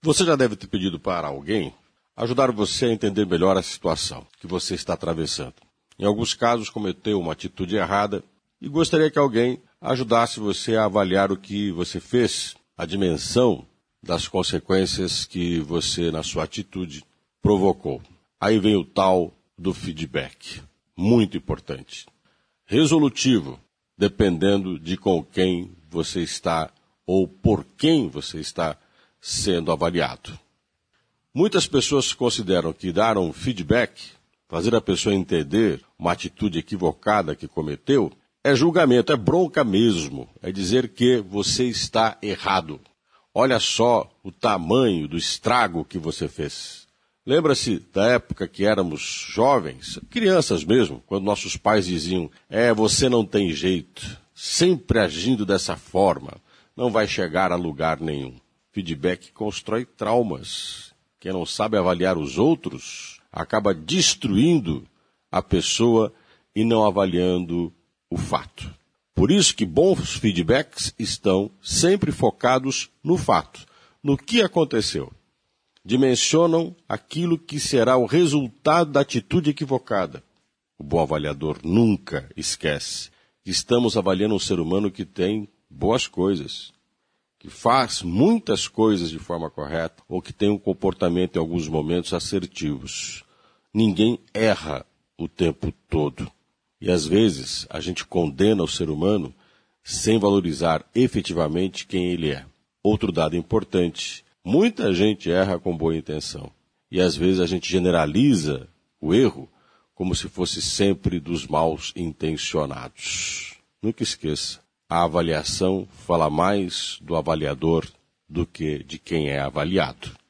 Você já deve ter pedido para alguém ajudar você a entender melhor a situação que você está atravessando. Em alguns casos, cometeu uma atitude errada e gostaria que alguém ajudasse você a avaliar o que você fez, a dimensão das consequências que você, na sua atitude, provocou. Aí vem o tal do feedback, muito importante. Resolutivo, dependendo de com quem você está ou por quem você está sendo avaliado. Muitas pessoas consideram que dar um feedback, fazer a pessoa entender uma atitude equivocada que cometeu, é julgamento, é bronca mesmo, é dizer que você está errado. Olha só o tamanho do estrago que você fez. Lembra-se da época que éramos jovens, crianças mesmo, quando nossos pais diziam, você não tem jeito, sempre agindo dessa forma, não vai chegar a lugar nenhum. Feedback constrói traumas. Quem não sabe avaliar os outros acaba destruindo a pessoa e não avaliando o fato. Por isso que bons feedbacks estão sempre focados no fato, no que aconteceu. Dimensionam aquilo que será o resultado da atitude equivocada. O bom avaliador nunca esquece que estamos avaliando um ser humano que tem boas coisas, que faz muitas coisas de forma correta ou que tem um comportamento em alguns momentos assertivos. Ninguém erra o tempo todo. E às vezes a gente condena o ser humano sem valorizar efetivamente quem ele é. Outro dado importante, muita gente erra com boa intenção. E às vezes a gente generaliza o erro como se fosse sempre dos maus intencionados. Nunca esqueça, a avaliação fala mais do avaliador do que de quem é avaliado.